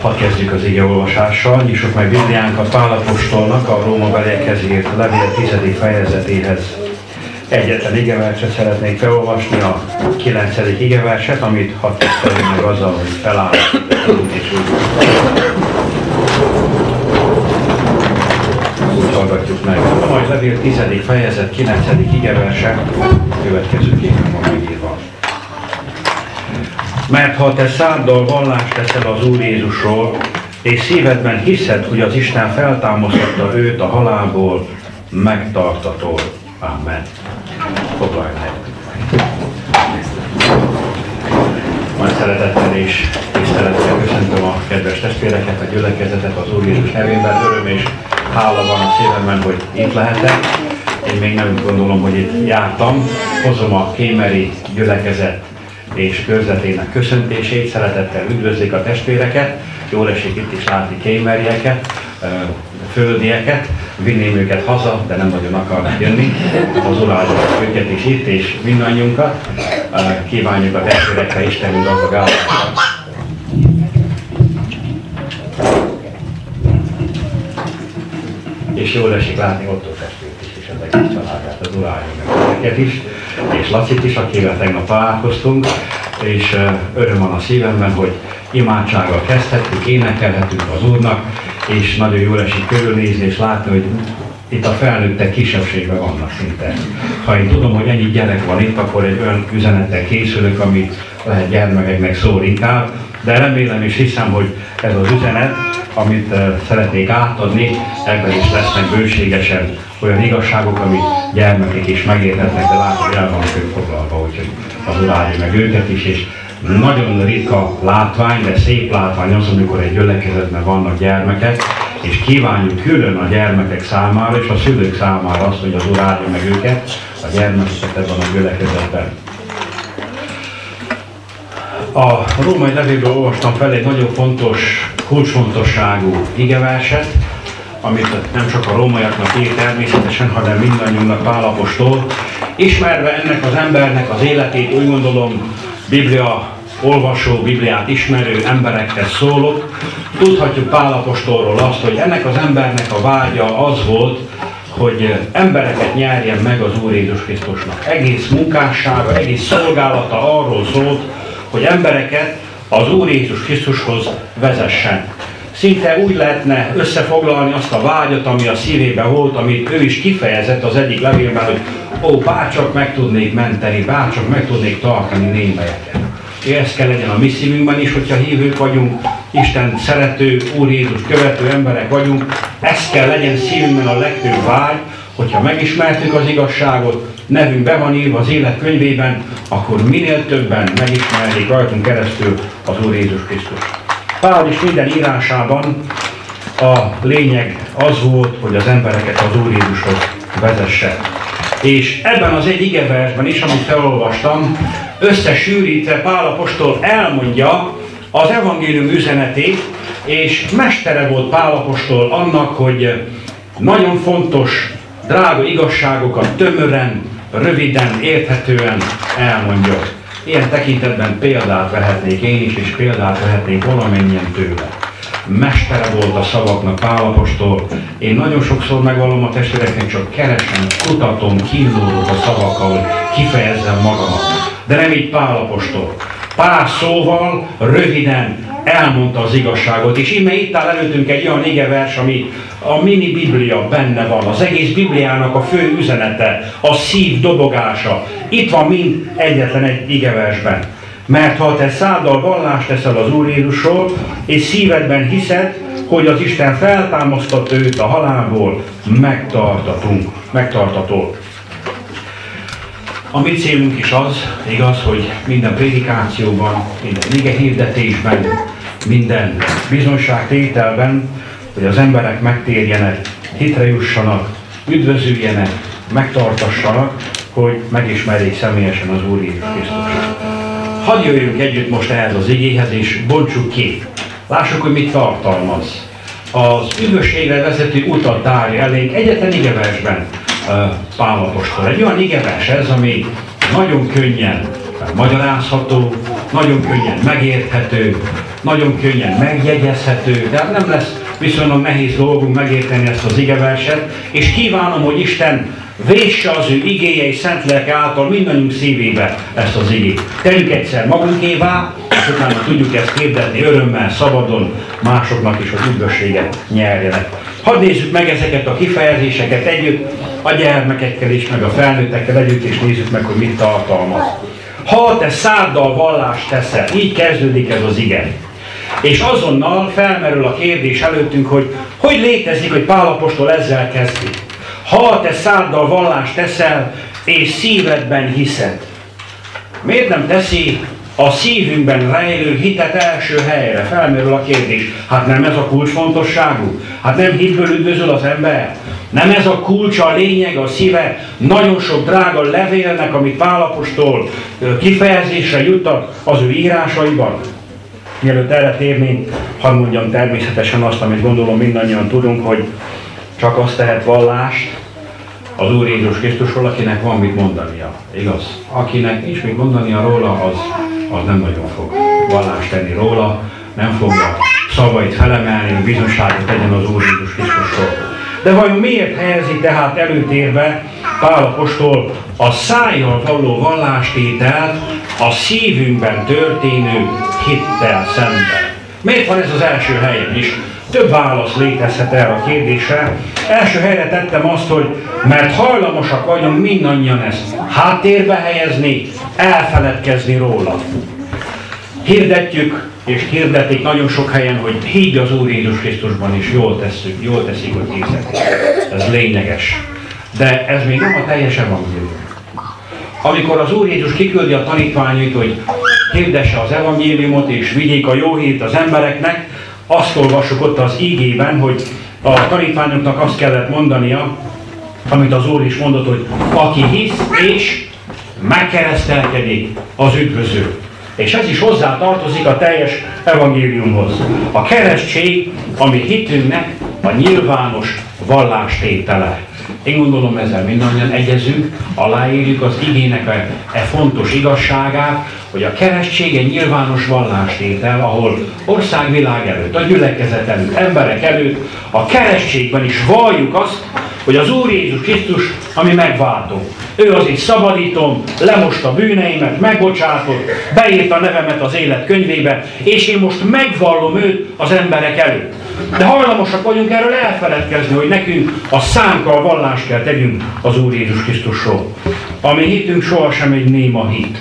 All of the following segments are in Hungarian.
Hadd kezdjük az igeolvasással, nyissuk meg Bibliánkat Pál apostolnak a Rómabeliekhez írt levél 10. fejezetéhez. Egyetlen igeverset szeretnék felolvasni, a 9. igeverset, amit hadd kezdjük meg azzal, hogy felállunk és úgy hallgatjuk meg. A mai levél 10. fejezet 9. igeverse következőképpen van megírva. Mert ha te száddal vallást teszel az Úr Jézusról, és szívedben hiszed, hogy az Isten feltámasztotta őt a halálból, megtartatod. Amen. Foglalj meg. Nagy szeretettel és tisztelettel köszöntöm a kedves testvéreket, a gyülekezetet az Úr Jézus nevében. Öröm és hála van a szívemben, hogy itt lehetek. Én még nem gondolom, hogy itt jártam. Hozom a kémeri gyülekezet és körzetének köszöntését, szeretettel üdvözlik a testvéreket, jól esik itt is látni kémerieket, földieket, vinném őket haza, de nem nagyon akarnak jönni, az Úr áldja őket is itt, és mindannyiunkat. Kívánjuk a testvérekre Istenünk gazdag áldást. És jól esik látni Otto testvért is, és az egész családját, az Úr áldja meg őket is, és Lacit is, akivel tegnap találkoztunk, és öröm van a szívemben, hogy imádsággal kezdhettük, énekelhetünk az Úrnak, és nagyon jól esik körülnézni és látni, hogy itt a felnőttek kisebbségben vannak szinte. Ha én tudom, hogy ennyi gyerek van itt, akkor egy olyan üzenettel készülök, ami lehet gyermekeknek szól inkább, de remélem és hiszem, hogy ez az üzenet, amit szeretnék átadni, ebben is lesznek bőségesen olyan igazságok, amit gyermekek is megérthetnek, de látod, hogy el vannak ők foglalva, úgyhogy az Úr áldja meg őket is, és nagyon ritka látvány, de szép látvány az, amikor egy gyülekezetben vannak gyermekek, és kívánjuk külön a gyermekek számára, és a szülők számára azt, hogy az Úr áldja meg őket, a gyermekeket ebben a gyülekezetben. A római levélből olvastam fel egy nagyon fontos, kulcsfontosságú igeverset, amit nem csak a rómaiaknak ír természetesen, hanem mindannyiunknak Pál apostol. Ismerve ennek az embernek az életét, úgy gondolom, Biblia olvasó, Bibliát ismerő emberekhez szólok, tudhatjuk Pál apostolról azt, hogy ennek az embernek a vágya az volt, hogy embereket nyerjen meg az Úr Jézus Krisztusnak. Egész munkássága, egész szolgálata arról szólt, hogy embereket az Úr Jézus Krisztushoz vezessen. Szinte úgy lehetne összefoglalni azt a vágyat, ami a szívében volt, amit ő is kifejezett az egyik levélben, hogy bárcsak meg tudnék menteni, bárcsak meg tudnék tartani némelyeket. És ez kell legyen a mi szívünkben is, hogyha hívők vagyunk, Isten szerető, Úr Jézus követő emberek vagyunk, ez kell legyen szívünkben a legfőbb vágy, hogyha megismertük az igazságot, nevünk be van írva az élet könyvében, akkor minél többen megismerjék rajtunk keresztül az Úr Jézus Krisztus. Pál is minden írásában a lényeg az volt, hogy az embereket az Úr Jézushoz vezesse. És ebben az egy igeversben is, amit felolvastam, összesűrítve Pál apostol elmondja az evangélium üzenetét, és mestere volt Pál apostol annak, hogy nagyon fontos, drága igazságokat tömören, röviden, érthetően elmondja. Ilyen tekintetben példát vehetnék én is, és példát vehetnék valamennyien tőle. Mestere volt a szavaknak Pál apostol. Én nagyon sokszor megvallom a testvéreknek, csak keresem, kutatom, kínlódok a szavakkal, hogy kifejezzem magamat. De nem így Pál apostol. Pár szóval, röviden elmondta az igazságot, és íme itt áll előttünk egy olyan igevers, ami a mini Biblia benne van, az egész Bibliának a fő üzenete, a szív dobogása. Itt van mind egyetlen egy igeversben. Mert ha te száddal vallást teszel az Úr Jézusról, és szívedben hiszed, hogy az Isten feltámasztatta őt a halálból, megtartatod. A mi célunk is az, igaz, hogy minden prédikációban, minden igehirdetésben, minden bizonyságtételben, hogy az emberek megtérjenek, hitre jussanak, üdvözüljenek, megtartassanak, hogy megismerjék személyesen az Úr Jézus Krisztust. Hadd jöjjünk együtt most ehhez az igéhez, és bontsuk ki. Lássuk, hogy mit tartalmaz. Az üdvösségre vezető utat tárja elénk egyetlen igeversben Pál apostol. Egy olyan igevers ez, ami nagyon könnyen magyarázható, nagyon könnyen megérthető, nagyon könnyen megjegyezhető, de nem lesz viszonylag nehéz dolgunk megérteni ezt az igeverset, és kívánom, hogy Isten vésse az ő igéje és szent lelke által mindannyiunk szívébe ezt az igét. Tegyük egyszer magunkévá, és utána tudjuk ezt hirdetni örömmel, szabadon, másoknak is az üdvösséget nyerjenek. Hadd nézzük meg ezeket a kifejezéseket együtt, a gyermekekkel is, meg a felnőttekkel együtt, és nézzük meg, hogy mit tartalmaz. Ha te száddal vallást teszel, így kezdődik ez az ige. És azonnal felmerül a kérdés előttünk, hogy létezik, hogy Pál apostol ezzel kezdi. Ha te száddal vallást teszel, és szívedben hiszed. Miért nem teszi a szívünkben rejlő hitet első helyre? Felmerül a kérdés. Hát nem ez a kulcsfontosságú? Hát nem hitből üdvözöl az ember? Nem ez a kulcsa, a lényeg, a szíve nagyon sok drága levélnek, amit Pál apostol kifejezésre juttat az ő írásaiban? Mielőtt erre térnénk, hadd mondjam természetesen azt, amit gondolom mindannyian tudunk, hogy csak azt tehet vallást az Úr Jézus Krisztusról, akinek van mit mondania. Igaz? Akinek nincs mit mondania róla, az nem nagyon fog vallást tenni róla, nem fogja szavait felemelni, hogy bizonyságot tegyen az Úr Jézus Krisztusról. De vajon miért helyezi tehát előtérbe Pál apostol a szájjal való vallástételt a szívünkben történő hittel szemben? Miért van ez az első helyen is? Több válasz létezhet erre a kérdésre. Első helyre tettem azt, hogy mert hajlamosak vagyunk mindannyian ezt háttérbe helyezni, elfeledkezni róla. Hirdetjük, és hirdetik nagyon sok helyen, hogy higgy az Úr Jézus Krisztusban, és jól teszik, hogy hirdeti. Ez lényeges. De ez még nem a teljes evangélium. Amikor az Úr Jézus kiküldi a tanítványait, hogy hirdesse az evangéliumot, és vigyék a jó hírt az embereknek, azt olvassuk ott az ígében, hogy a tanítványoknak azt kellett mondania, amit az Úr is mondott, hogy aki hisz és megkeresztelkedik, az üdvözül. És ez is hozzá tartozik a teljes evangéliumhoz. A keresztség, ami hitünknek a nyilvános vallástétele. Én gondolom, ezzel mindannyian egyezünk, aláírjuk az igének e fontos igazságát, hogy a keresztség egy nyilvános vallástétel, ahol országvilág előtt, a gyülekezet előtt, emberek előtt, a keresztségben is valljuk azt, hogy az Úr Jézus Krisztus, ami megváltó. Ő az én szabadítom, lemosta a bűneimet, megbocsátott, beírta a nevemet az élet könyvébe, és én most megvallom őt az emberek előtt. De hajlamosak vagyunk erről elfeledkezni, hogy nekünk a szánkkal vallást kell tegyünk az Úr Jézus Krisztusról. A mi hitünk sohasem egy néma hit.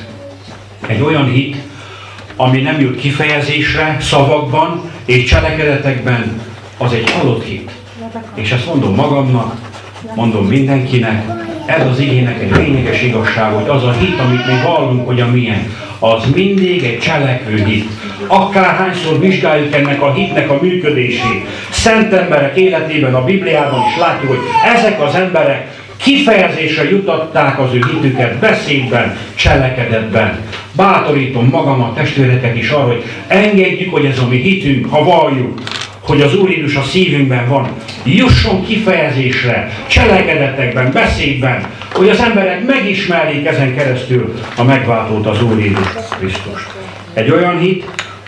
Egy olyan hit, ami nem jut kifejezésre szavakban és cselekedetekben, az egy halott hit. És ezt mondom magamnak, mondom mindenkinek, ez az igének egy lényeges igazság, hogy az a hit, amit mi vallunk, hogy a milyen, az mindig egy cselekvő hit. Akárhányszor vizsgáljuk ennek a hitnek a működését, szent emberek életében, a Bibliában is látjuk, hogy ezek az emberek kifejezésre jutatták az ő hitüket beszédben, cselekedetben. Bátorítom magamat, testvéreket is arra, hogy engedjük, hogy ez a mi hitünk, ha valljuk, hogy az Úr Jézus a szívünkben van, jusson kifejezésre, cselekedetekben, beszédben, hogy az emberek megismerjék ezen keresztül a megváltót, az Úr Jézus Krisztust. Egy olyan hit,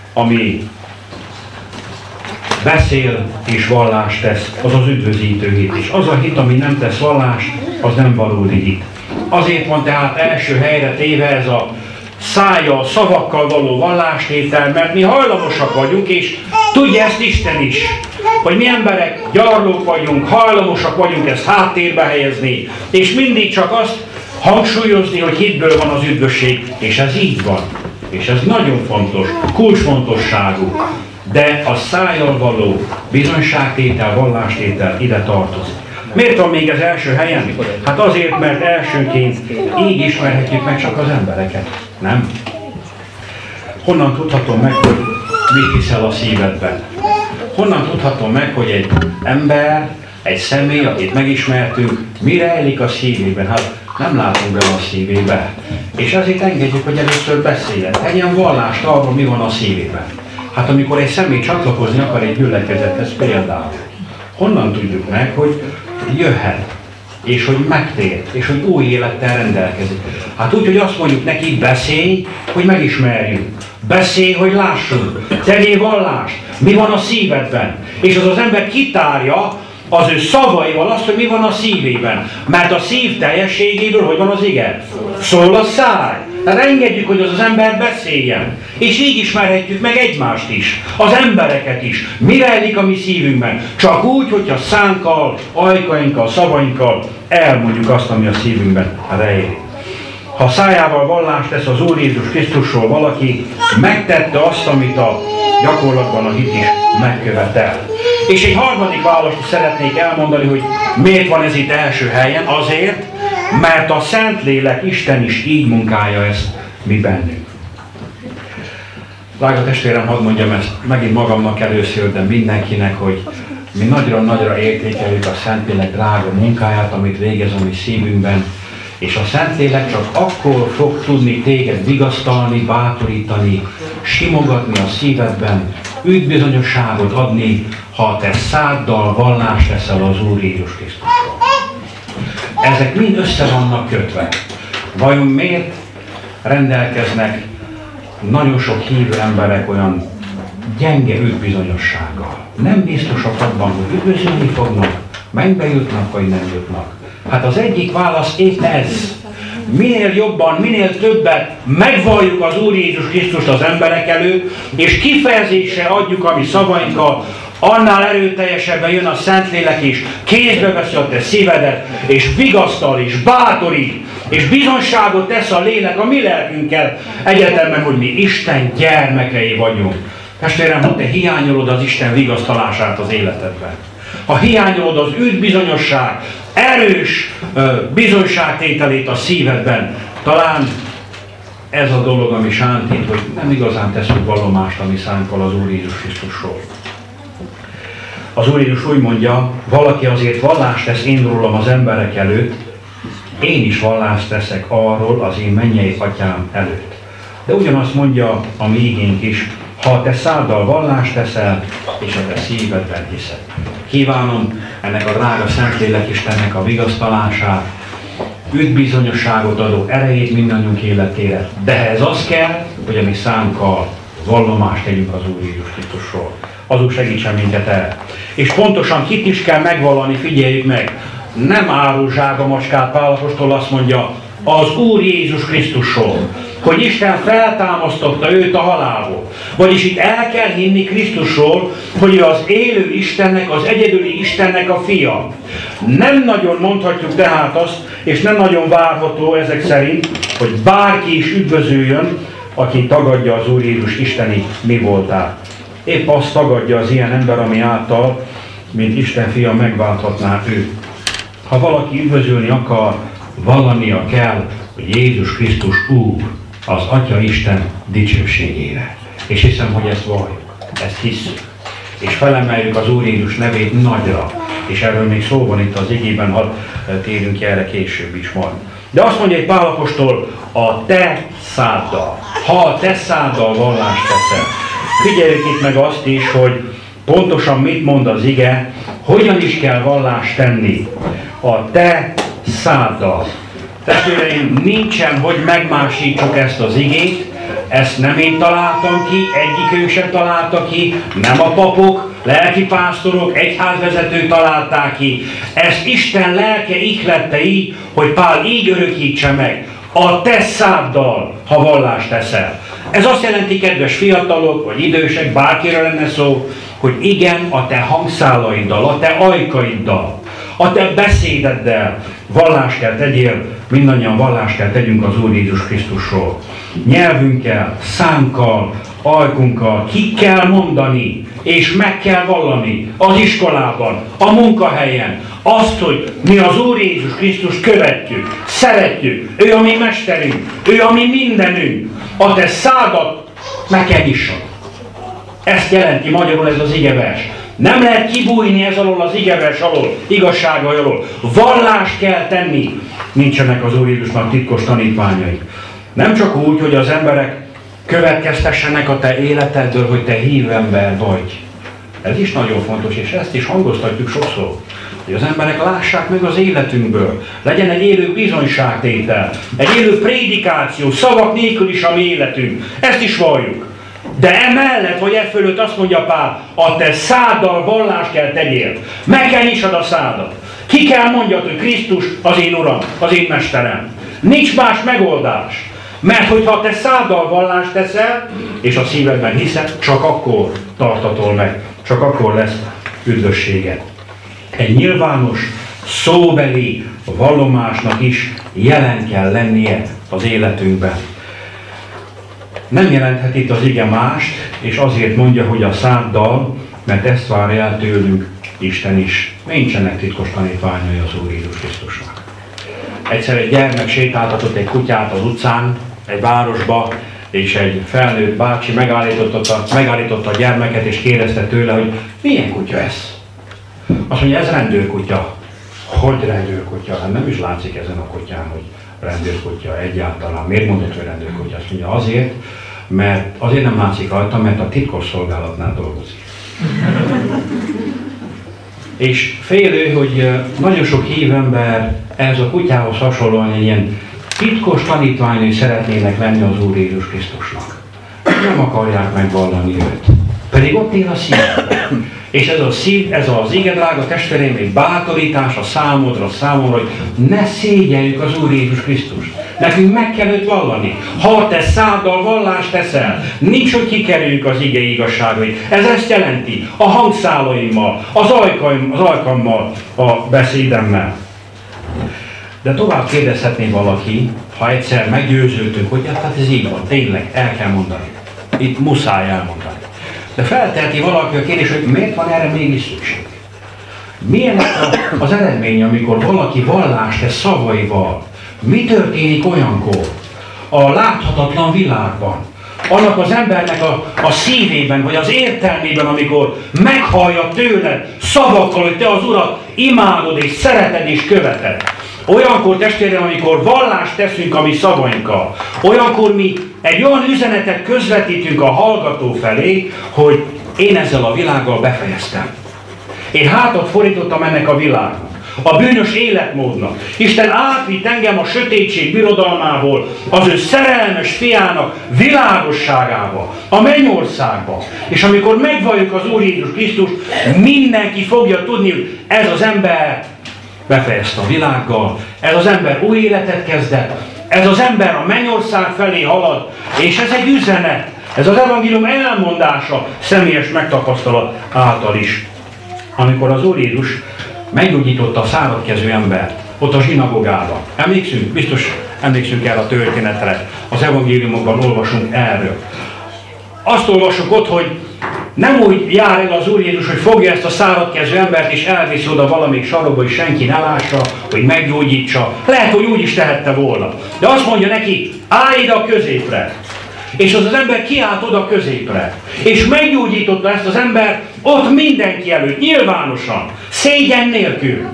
ami beszél és vallást tesz, az az üdvözítő hit. És az a hit, ami nem tesz vallást, az nem valódi hit. Azért van tehát első helyre téve ez a szájjal, szavakkal való vallástétel, mert mi hajlamosak vagyunk, és tudja ezt Isten is, hogy mi emberek gyarlók vagyunk, hajlamosak vagyunk ezt háttérbe helyezni, és mindig csak azt hangsúlyozni, hogy hitből van az üdvösség, és ez így van. És ez nagyon fontos, kulcsfontosságú. De a szájjal való bizonyságtétel, vallástétel ide tartozik. Miért van még az első helyen? Hát azért, mert elsőként így ismerhetjük meg csak az embereket. Nem? Honnan tudhatom meg, hogy mit hiszel a szívedben? Honnan tudhatom meg, hogy egy ember, egy személy, akit megismertünk, mi rejlik a szívében? Hát nem látunk bele a szívébe. És ezért engedjük, hogy először beszéljen. Tegyen vallást arról, mi van a szívében. Hát amikor egy személy csatlakozni akar egy gyülekezethez például, honnan tudjuk meg, hogy jöhet? és hogy megtér, és hogy új élettel rendelkezik. Hát úgy, hogy azt mondjuk neki, beszélj, hogy megismerjük. Beszélj, hogy lássuk. Tegyél vallást. Mi van a szívedben? És az ember kitárja az ő szavaival azt, hogy mi van a szívében. Mert a szív teljességéből hogy van az ige? Szól a száj. Tehát engedjük, hogy az ember beszéljen. És így ismerhetjük meg egymást is. Az embereket is. Mi rejlik a mi szívünkben? Csak úgy, hogyha szánkkal, ajkainkkal, szavainkkal elmondjuk azt, ami a szívünkben rejlik. Ha szájával vallást tesz az Úr Jézus Krisztusról valaki, megtette azt, amit a gyakorlatban a hit is megkövetel. És egy harmadik választ szeretnék elmondani, hogy miért van ez itt első helyen. Azért, mert a Szentlélek, Isten is így munkálja ezt mi bennünk. Drága testvérem, hadd mondjam ezt megint magamnak először, de mindenkinek, hogy mi nagyra-nagyra értékeljük a Szentlélek drága munkáját, amit végez a mi szívünkben, és a Szentlélek csak akkor fog tudni téged vigasztalni, bátorítani, simogatni a szívedben, üdvbizonyosságot adni, ha te száddal vallást teszel az Úr Jézus Krisztusról. Ezek mind össze vannak kötve. Vajon miért rendelkeznek nagyon sok hívő emberek olyan gyenge üdvbizonyossággal? Nem biztosak abban, hogy üdvözölni fognak, mennybe jutnak, vagy nem jutnak. Hát az egyik válasz épp ez. Minél jobban, minél többet megvalljuk az Úr Jézus Krisztust az emberek előtt, és kifejezésre adjuk a mi szavainkkal, annál erőteljesebben jön a Szentlélek is, kézbe veszi a te szívedet, és vigasztal, és bátorít, és bizonyságot tesz a lélek a mi lelkünkkel egyetemben, hogy mi Isten gyermekei vagyunk. Testvérem, ha te hiányolod az Isten vigasztalását az életedben, ha hiányolod az üdvbizonyosság, erős bizonyságtételét a szívedben, talán ez a dolog, ami sántít, hogy nem igazán teszünk vallomást a mi szánkkal az Úr Jézus Krisztusról. Az Úr Jézus úgy mondja, valaki azért vallást tesz én rólam az emberek előtt, én is vallást teszek arról az én mennyei atyám előtt. De ugyanazt mondja a mi igénk is, ha te száddal vallást teszel, és a te szívedben hiszed. Kívánom ennek a drága Szentlélek Istennek a vigasztalását, üdvbizonyosságot adó erejét mindannyiunk életére. De ez az kell, hogy a mi szánkkal vallomást tegyünk az Úr Jézus Krisztusról. Az Úr segítsen minket el. És pontosan kit is kell megvallani, figyeljük meg. Nem árul zsága macskát, Pál apostol azt mondja, az Úr Jézus Krisztusról, hogy Isten feltámasztotta őt a halálból. Vagyis itt el kell hinni Krisztusról, hogy ő az élő Istennek, az egyedüli Istennek a fia. Nem nagyon mondhatjuk tehát azt, és nem nagyon várható ezek szerint, hogy bárki is üdvözöljön, aki tagadja az Úr Jézus isteni mi voltát. Épp azt tagadja az ilyen ember, ami által, mint Isten fia megválthatná őt. Ha valaki üdvözölni akar, vallania kell, hogy Jézus Krisztus Úr, az Atya Isten dicsőségére. És hiszem, hogy ezt valljuk, ezt hiszük. És felemeljük az Úr Jézus nevét nagyra. És erről még szó van itt az igében, ha térünk ki erre később is majd. De azt mondja egy Pál apostol, a te száddal. Ha a te száddal vallást teszel. Figyeljük itt meg azt is, hogy pontosan mit mond az ige, hogyan is kell vallást tenni. A te száddal. Testvéreim, nincsen, hogy megmásítsuk ezt az igét, ezt nem én találtam ki, egyik ő sem találta ki, nem a papok, lelkipásztorok, egyházvezetők találták ki. Ezt Isten lelke ihlette így, hogy Pál így örökítse meg. A te száddal, ha vallást teszel. Ez azt jelenti, kedves fiatalok, vagy idősek, bárkire lenne szó, hogy igen, a te hangszálaiddal, a te ajkaiddal, a te beszédeddel vallást kell tegyél, mindannyian vallást kell tegyünk az Úr Jézus Krisztusról. Nyelvünkkel, szánkkal, ajkunkkal ki kell mondani, és meg kell vallani az iskolában, a munkahelyen, azt, hogy mi az Úr Jézus Krisztust követjük, szeretjük, ő a mi mesterünk, ő a mi mindenünk. A te szádat meg kell nyissad. Ezt jelenti magyarul ez az igevers. Nem lehet kibújni ez alól az igevers alól, igazságai alól. Vallást kell tenni. Nincsenek az Úr Jézusnak titkos tanítványai. Nem csak úgy, hogy az emberek következtessenek a te életedből, hogy te hívő ember vagy. Ez is nagyon fontos, és ezt is hangoztatjuk sokszor. hogy az emberek lássák meg az életünkből. Legyen egy élő bizonyságtétel, egy élő prédikáció, szavak nélkül is a mi életünk. Ezt is valljuk. De emellett, vagy e fölött azt mondja Pál, a te száddal vallást kell tegyél. Meg kell nyissad a szádat. Ki kell mondjad, hogy Krisztus az én Uram, az én Mesterem. Nincs más megoldás. Mert hogyha te száddal vallást teszel, és a szívedben hiszed, csak akkor tartatol meg. Csak akkor lesz üdvösséged. Egy nyilvános, szóbeli vallomásnak is jelen kell lennie az életünkben. Nem jelenthet itt az ige mást, és azért mondja, hogy a száddal, mert ezt várja el tőlünk Isten is. Nincsenek titkos tanítványai az Úr Jézus Krisztusnak. Egyszer egy gyermek sétáltatott egy utcán, egy városba, és egy felnőtt bácsi megállította a gyermeket, és kérdezte tőle, hogy milyen kutya ez? Azt mondja, ez rendőrkutya. Hogy rendőrkutya? Hát nem is látszik ezen a kutyán, hogy rendőrkutya egyáltalán. Miért mondod, hogy rendőrkutya? Azt mondja, azért nem látszik rajta, mert a titkosszolgálatnál dolgozik. És félő, hogy nagyon sok hívember ehhez a kutyához hasonlóan egy ilyen titkos tanítványai szeretnének lenni az Úr Jézus Krisztusnak. Nem akarják megvallani őt. Pedig ott él a szívben. És ez az ige, drága testvéreim, egy bátorítás a számodra, hogy ne szégyeljük az Úr Jézus Krisztust. Nekünk meg kell őt vallani. Ha te száddal vallást teszel, nincs, hogy kikerüljük az ige igazságait. Ez ezt jelenti. A hangszálaimmal, az ajkammal, a beszédemmel. De tovább kérdezhetné valaki, ha egyszer meggyőződtünk, hogy hát ez így van, tényleg, el kell mondani. Itt muszáj elmondani. De felteheti valaki a kérdés, hogy miért van erre mégis szükség? Milyen az eredmény, amikor valaki vallást tesz szavaival? Mi történik olyankor? A láthatatlan világban. Annak az embernek a szívében, vagy az értelmében, amikor meghallja tőled szavakkal, hogy te az Urat imádod és szereted és követed. Olyankor, testvérem, amikor vallást teszünk a mi szavainkkal, olyankor mi egy olyan üzenetet közvetítünk a hallgató felé, hogy én ezzel a világgal befejeztem. Én hátat fordítottam ennek a világnak, a bűnös életmódnak. Isten átvitt engem a sötétség birodalmából, az ő szerelmes fiának világosságába, a mennyországba. És amikor megvalljuk az Úr Jézus Krisztust, mindenki fogja tudni, hogy ez az ember befejezte a világgal, ez az ember új életet kezdett, ez az ember a mennyország felé halad, és ez egy üzenet, ez az evangélium elmondása személyes megtapasztalat által is. Amikor az Úr Jézus meggyógyította a száradkező embert, ott a zsinagógában. Emlékszünk? Biztos emlékszünk el a történetre. Az evangéliumokban olvasunk erről. Azt olvasok ott, hogy nem úgy jár el az Úr Jézus, hogy fogja ezt a száradkező embert és elviszi oda valamelyik sarokba, hogy senki ne lássa, hogy meggyógyítsa. Lehet, hogy úgy is tehette volna. De azt mondja neki, állj ide a középre. És az ember kiállt oda a középre. És meggyógyította ezt az embert ott mindenki előtt, nyilvánosan, szégyen nélkül.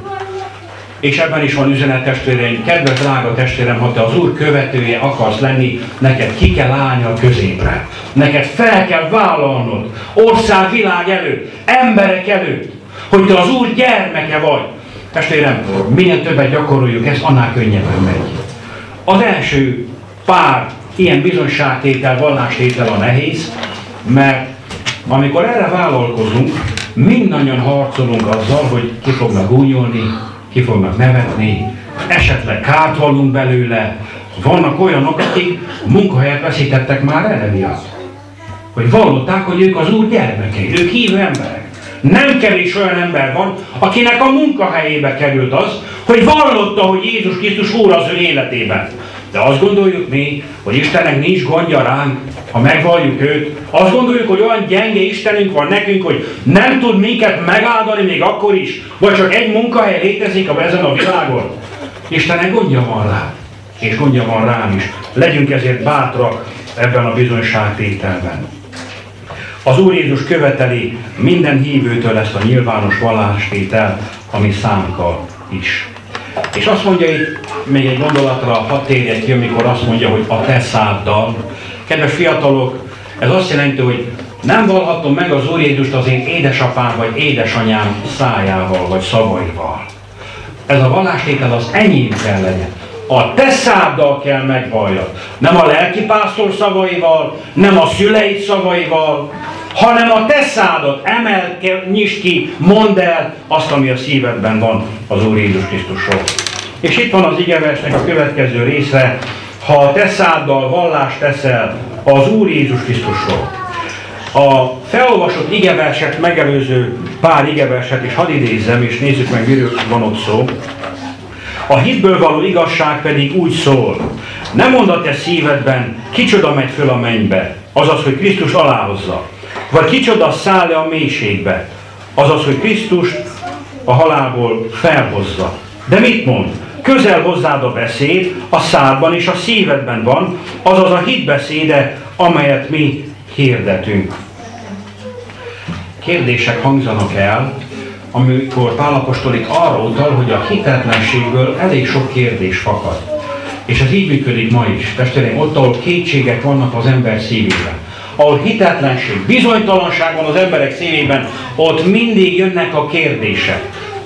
És ebben is van üzenet, testvéreim, kedves drága testvérem, ha te az Úr követője akarsz lenni, neked ki kell állni a középre. Neked fel kell vállalnod ország, világ előtt, emberek előtt, hogy te az Úr gyermeke vagy. Testvérem, minél többet gyakoroljuk ezt, annál könnyebben megy. Az első pár ilyen bizonyságtétel, vallástétel a nehéz, mert amikor erre vállalkozunk, mindannyian harcolunk azzal, hogy ki fognak gúnyolni, ki fognak nevetni, esetleg kárt vallunk belőle. Vannak olyanok, akik munkahelyet veszítettek már erre miatt. Hogy vallották, hogy ők az Úr gyermekei, ők hívő emberek. Nem kevés olyan ember van, akinek a munkahelyébe került az, hogy vallotta, hogy Jézus Krisztus Úr az ő életében. De azt gondoljuk mi, hogy Istennek nincs gondja ránk, ha megvalljuk őt. Azt gondoljuk, hogy olyan gyenge Istenünk van nekünk, hogy nem tud minket megáldani még akkor is, vagy csak egy munkahely létezik ezen a világon. Istennek gondja van rá, és gondja van rám is. Legyünk ezért bátrak ebben a bizonyságtételben. Az Úr Jézus követeli minden hívőtől ezt a nyilvános vallástételt, ami szánkkal is. És azt mondja itt, még egy gondolatra hadd térjek ki, amikor azt mondja, hogy a te száddal. Kedves fiatalok, ez azt jelenti, hogy nem vallhatom meg az Úr Jézust az én édesapám vagy édesanyám szájával vagy szavaival. Ez a vallástétel az enyém kell legyen. A te száddal kell megvalljad. Nem a lelkipásztor szavaival, nem a szüleid szavaival, hanem a te szádat nyisd ki, mondd el azt, ami a szívedben van az Úr Jézus Krisztusról. És itt van az igeversnek a következő része, ha a te száddal vallást teszel az Úr Jézus Krisztusról. A felolvasott igeverset megelőző pár igeverset is hadd idézzem, és nézzük meg, miről van ott szó. A hitből való igazság pedig úgy szól, ne mondd a te szívedben, kicsoda megy föl a mennybe, azaz, hogy Krisztus alávozza, vagy kicsoda száll le a mélységbe, azaz, hogy Krisztus a halálból felhozza. De mit mond? Közel hozzád a beszéd, a szádban és a szívedben van, azaz a hitbeszéde, amelyet mi hirdetünk. Kérdések hangzanak el, amikor Pál apostol itt arra utal, hogy a hitetlenségből elég sok kérdés fakad. És ez így működik ma is. Testvéreim, ott, ahol kétségek vannak az ember szívében, ahol hitetlenség, bizonytalanság van az emberek szívében, ott mindig jönnek a kérdések.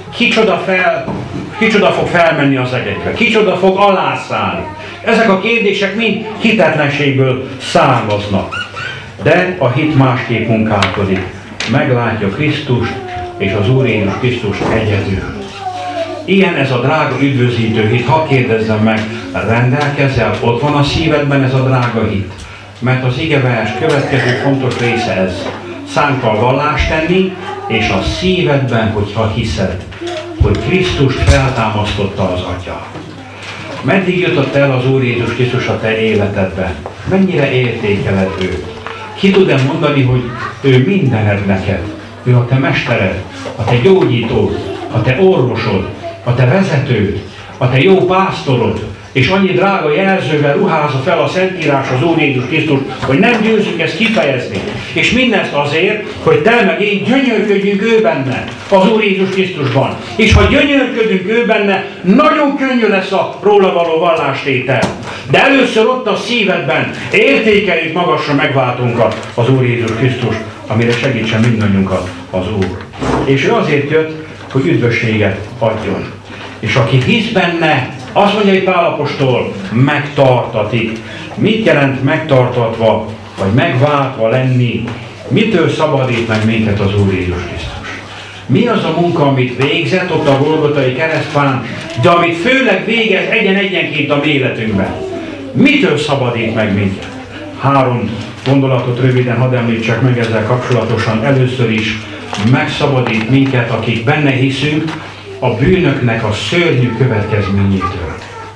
Kicsoda fog felmenni az egekbe? Kicsoda fog alászállni? Ezek a kérdések mind hitetlenségből származnak. De a hit másképp munkálkodik. Meglátja Krisztust és az Úr Jézus Krisztus egyedül. Ilyen ez a drága üdvözítő hit. Ha kérdezzem meg, rendelkezel, ott van a szívedben ez a drága hit. Mert az igevers következő fontos része ez. Szánkkal vallást tenni, és a szívedben, hogyha hiszed, hogy Krisztust feltámasztotta az Atya. Meddig jutott el az Úr Jézus Krisztus a te életedbe? Mennyire értékeled őt? Ki tud-e mondani, hogy ő mindened neked? Ő a te mestered, a te gyógyítód, a te orvosod, a te vezetőd, a te jó pásztorod, és annyi drága jelzővel ruházza fel a Szentírás az Úr Jézus Krisztus, hogy nem győzzük ezt kifejezni. És mindezt azért, hogy te meg én gyönyörködjünk ő benne, az Úr Jézus Krisztusban. És ha gyönyörködünk ő benne, nagyon könnyű lesz a róla való vallástétel. De először ott a szívedben értékeljük magasra megváltunkat, az Úr Jézus Krisztus, amire segítsen mindannyiunkat az Úr. És ő azért jött, hogy üdvösséget adjon. És aki hisz benne, azt mondja, hogy Pál apostol, megtartatik. Mit jelent megtartatva, vagy megváltva lenni? Mitől szabadít meg minket az Úr Jézus Krisztus? Mi az a munka, amit végzett ott a Golgotai keresztfán, de amit főleg végez egyenként a mi életünkben? Mitől szabadít meg minket? 3 gondolatot röviden hadd említsek meg ezzel kapcsolatosan. Először is megszabadít minket, akik benne hiszünk, a bűnöknek a szörnyű következményétől.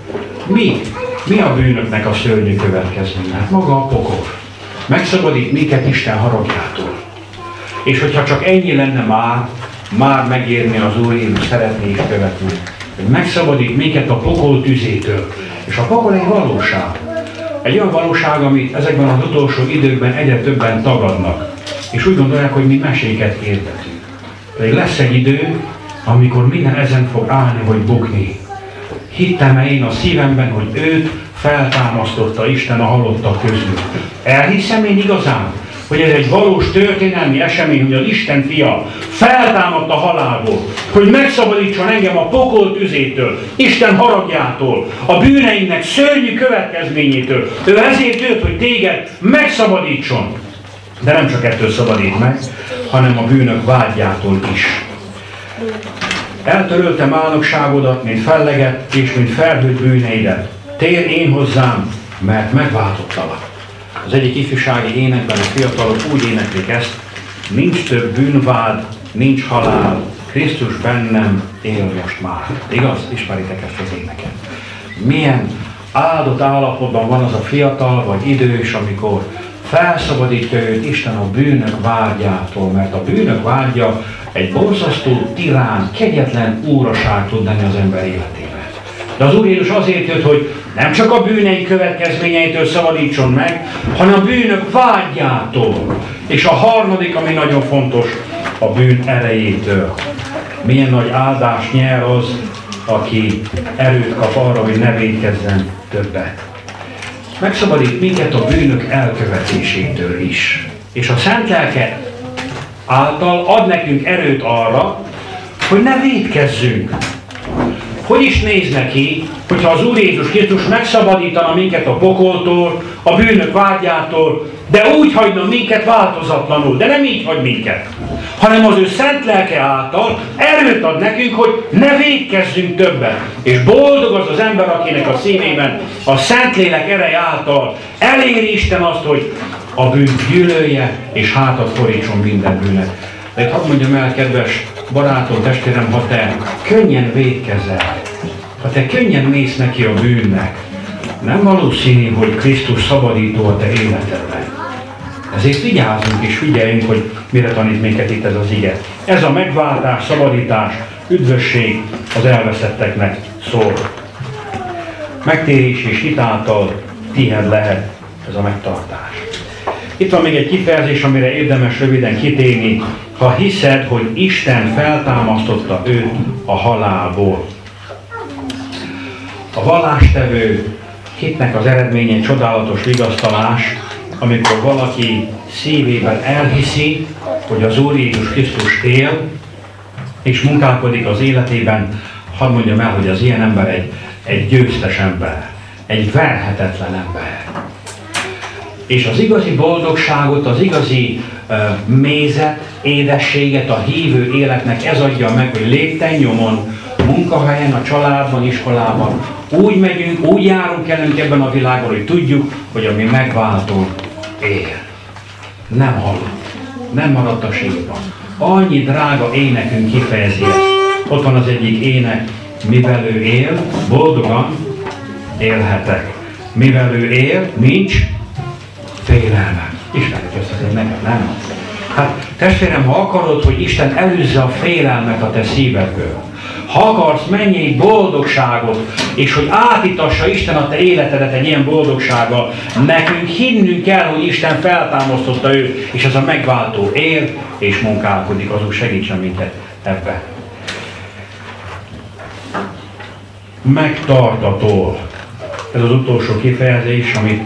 Mi a bűnöknek a szörnyű következménye? Hát maga a pokol. Megszabadít minket Isten haragjától. És hogyha csak ennyi lenne már megérni az Úr Jézus szeretni és követni. Hogy megszabadít minket a pokol tüzétől. És a pokol egy valóság. Egy olyan valóság, amit ezekben az utolsó időkben egyre többen tagadnak. És úgy gondolják, hogy mi meséket hirdetünk. Pedig lesz egy idő, amikor minden ezen fog állni, vagy bukni. Hittem-e én a szívemben, hogy őt feltámasztotta Isten a halottak közül? Elhiszem én igazán, hogy ez egy valós történelmi esemény, hogy az Isten fia feltámadt a halálból, hogy megszabadítson engem a pokol tüzétől, Isten haragjától, a bűneinknek szörnyű következményétől. Ő ezért jött, hogy téged megszabadítson. De nem csak ettől szabadít meg, hanem a bűnök vágyjától is. Eltöröltem álnokságodat, mint felleget, és mint felhőtt bűneidet. Térj én hozzám, mert megváltottalak. Az egyik ifjúsági énekben a fiatalok úgy éneklik ezt: nincs több bűnvád, nincs halál, Krisztus bennem él most már. Igaz? Ismeritek ezt az éneket. Milyen áldott állapotban van az a fiatal vagy idős, amikor felszabadítja őt Isten a bűnök vágyától, mert a bűnök vágya egy borzasztó, tirán, kegyetlen úraság tud lenni az ember életében. De az Úr Jézus azért jött, hogy nem csak a bűnei következményeitől szabadítson meg, hanem a bűnök vágyától. És a harmadik, ami nagyon fontos, a bűn erejétől. Milyen nagy áldást nyer az, aki erőt kap arra, hogy ne vétkezzen többet. Megszabadít minket a bűnök elkövetésétől is. És a Szent Lelke által ad nekünk erőt arra, hogy ne vétkezzünk. hogy is néz neki, hogyha az Úr Jézus Krisztus megszabadítana minket a pokoltól, a bűnök vágyától, de úgy hagyna minket változatlanul, de nem így hagy minket, hanem az ő szent lelke által erőt ad nekünk, hogy ne vétkezzünk többet. És boldog az az ember, akinek a szívében a Szentlélek ereje által eléri Isten azt, hogy a bűnt gyűlölje, és hátat fordítson minden bűnnek. De itt hadd mondjam el, kedves barátom, testvérem, ha te könnyen vétkezel, ha te könnyen mész neki a bűnnek, nem valószínű, hogy Krisztus szabadító a te életedben. Ezért vigyázzunk és figyeljünk, hogy mire tanít minket itt ez az ige. Ez a megváltás, szabadítás, üdvösség az elveszetteknek szól. Megtérés és hitáltal tiéd lehet ez a megtartás. Itt van még egy kifejezés, amire érdemes röviden kitérni. Ha hiszed, hogy Isten feltámasztotta őt a halálból. A vallástevő hitnek az eredménye egy csodálatos vigasztalás, amikor valaki szívében elhiszi, hogy az Úr Jézus Krisztus él, és munkálkodik az életében. Hadd mondjam el, hogy az ilyen ember egy győztes ember, egy verhetetlen ember. És az igazi boldogságot, az igazi mézet, édességet a hívő életnek ez adja meg, hogy lépten nyomon, munkahelyen, a családban, iskolában úgy megyünk, úgy járunk elünk ebben a világban, hogy tudjuk, hogy a mi megváltó él. Nem halott, nem maradt a sírban. Annyi drága énekünk kifejezi ezt. Ott van az egyik ének, mivel ő él, boldogan élhetek. Mivel ő él, nincs félelmem. Ismerjük ezt azért nekem, nem? Hát testvérem, ha akarod, hogy Isten elűzze a félelmet a te szívedből, ha akarsz mennyi boldogságot, és hogy átítassa Isten a te életedet egy ilyen boldogsággal, nekünk hinnünk kell, hogy Isten feltámasztotta őt, és ez a megváltó él és munkálkodik, azok segítsen minket ebben. Megtartatól. Ez az utolsó kifejezés, amit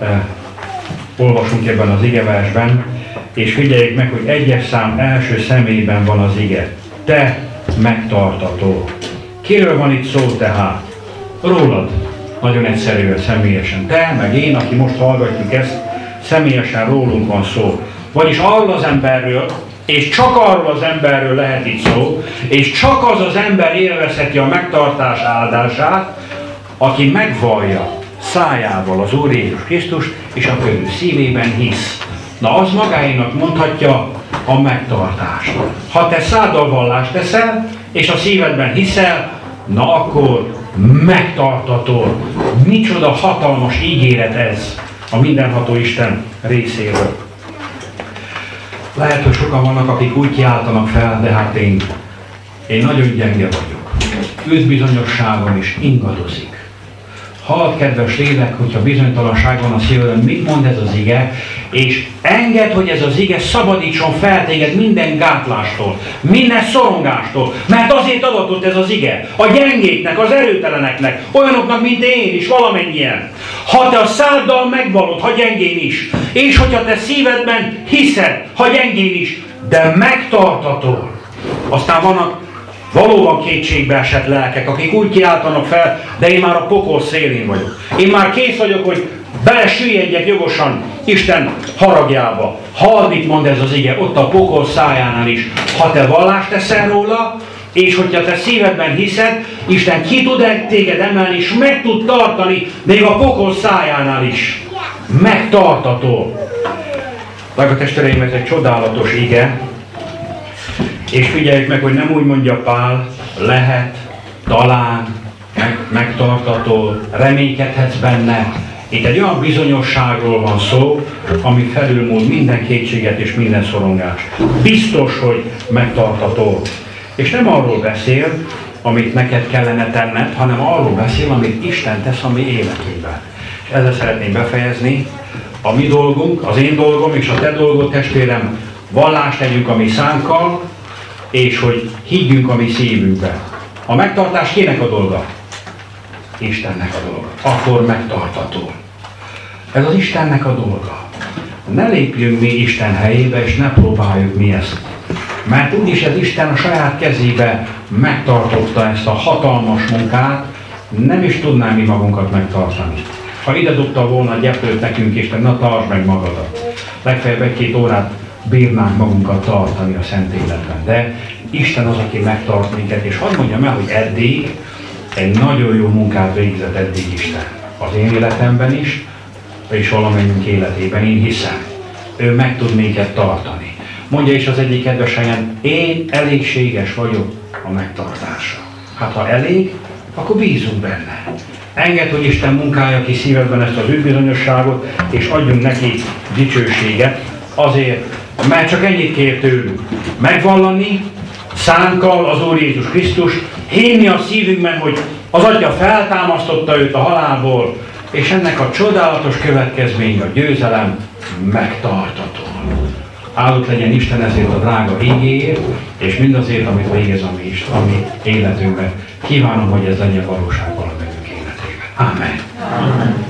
olvasunk ebben az igeversben, és figyeljék meg, hogy egyes szám első személyben van az ige. Te megtartató. Kiről van itt szó tehát? Rólad. Nagyon egyszerűen, személyesen. Te, meg én, aki most hallgatjuk ezt, személyesen rólunk van szó. Vagyis arról az emberről, és csak arról az emberről lehet itt szó, és csak az az ember élvezheti a megtartás áldását, aki megvallja szájával az Úr Jézus Krisztus, és a ő szívében hisz. Na, az magáénak mondhatja a megtartást. Ha te száddal vallást teszel, és a szívedben hiszel, na akkor megtartatod. Micsoda hatalmas ígéret ez a mindenható Isten részéről. Lehet, hogy sokan vannak, akik úgy kiáltanak fel, de hát én nagyon gyenge vagyok. Üzbizonyosságom is ingadozik. Halld, kedves lélek, hogyha bizonytalanság van a szíveden, mit mond ez az ige, és engedd, hogy ez az ige szabadítson fel téged minden gátlástól, minden szorongástól, mert azért adatott ez az ige, a gyengéknek, az erőteleneknek, olyanoknak, mint én is, valamennyien. Ha te a száddal megvallod, ha gyengén is, és hogyha te szívedben hiszed, ha gyengén is, de megtartatod. Aztán vannak valóban kétségbe esett lelkek, akik úgy kiáltanak fel, de én már a pokol szélén vagyok. Én már kész vagyok, hogy belesüllyedjek jogosan Isten haragjába. Halld, mit mond ez az ige, ott a pokol szájánál is. Ha te vallást teszel róla, és hogyha te szívedben hiszed, Isten ki tud téged emelni, és meg tud tartani, még a pokol szájánál is. Megtartató. Drága testvéreim, ez egy csodálatos ige, és figyeljük meg, hogy nem úgy mondja Pál, lehet, talán, megtartató, reménykedhetsz benne. Itt egy olyan bizonyosságról van szó, ami felülmúl minden kétséget és minden szorongást. Biztos, hogy megtartató. És nem arról beszél, amit neked kellene tenned, hanem arról beszél, amit Isten tesz a mi életünkben. És ezzel szeretném befejezni. A mi dolgunk, az én dolgom és a te dolgod, testvérem, vallást tegyünk a mi szánkkal, és hogy higgyünk a mi szívünkbe. A megtartás kinek a dolga? Istennek a dolga. Akkor megtartató. Ez az Istennek a dolga. Ne lépjünk mi Isten helyébe, és ne próbáljuk mi ezt Mert úgyis ez Isten a saját kezébe megtartotta ezt a hatalmas munkát, nem is tudnánk mi magunkat megtartani. Ha ide dobta volna a gyeplőt nekünk, Isten, na tartsd meg magadat. Legfeljebb 1-2 órát bírnánk magunkat tartani a szent életben. De Isten az, aki megtart minket, és hadd mondjam el, hogy eddig egy nagyon jó munkát végzett eddig Isten. Az én életemben is, és valamennyünk életében, én hiszem. Ő meg tud minket tartani. Mondja is az egyik kedves helyen, én elégséges vagyok a megtartásra. Hát ha elég, akkor bízunk benne. Engedd, hogy Isten munkálja ki szívedben ezt az üdvbizonyosságot, és adjunk neki dicsőséget, azért, mert csak ennyit kér tőlünk. Megvallani szánkkal az Úr Jézus Krisztus, hinni a szívünkben, hogy az Atya feltámasztotta őt a halálból, és ennek a csodálatos következménye, a győzelem megtartató. Áldott legyen Isten ezért a drága igéért, és mindazért, amit végez a mi életünkben. Kívánom, hogy ez legyen valóság valamelyik életében. Amen. Amen.